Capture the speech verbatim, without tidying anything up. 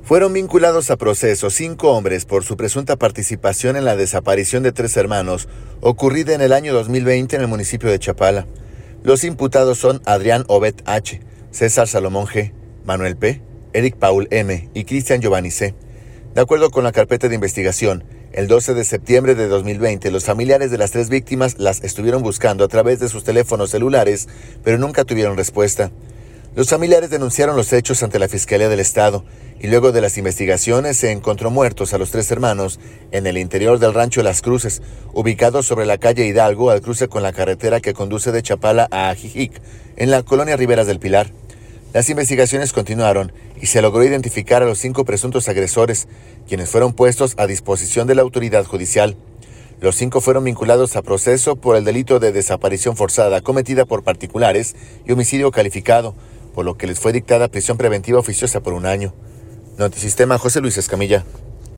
Fueron vinculados a proceso cinco hombres por su presunta participación en la desaparición de tres hermanos, ocurrida en el año dos mil veinte en el municipio de Chapala. Los imputados son Adrián Obed H., César Salomón G., Manuel P., Eric Paul M. y Cristian Giovanni C. De acuerdo con la carpeta de investigación, el doce de septiembre de dos mil veinte, los familiares de las tres víctimas las estuvieron buscando a través de sus teléfonos celulares, pero nunca tuvieron respuesta. Los familiares denunciaron los hechos ante la Fiscalía del Estado y luego de las investigaciones se encontró muertos a los tres hermanos en el interior del rancho Las Cruces, ubicado sobre la calle Hidalgo al cruce con la carretera que conduce de Chapala a Ajijic, en la colonia Riberas del Pilar. Las investigaciones continuaron y se logró identificar a los cinco presuntos agresores, quienes fueron puestos a disposición de la autoridad judicial. Los cinco fueron vinculados a proceso por el delito de desaparición forzada cometida por particulares y homicidio calificado, por lo que les fue dictada prisión preventiva oficiosa por un año. Notisistema, José Luis Escamilla.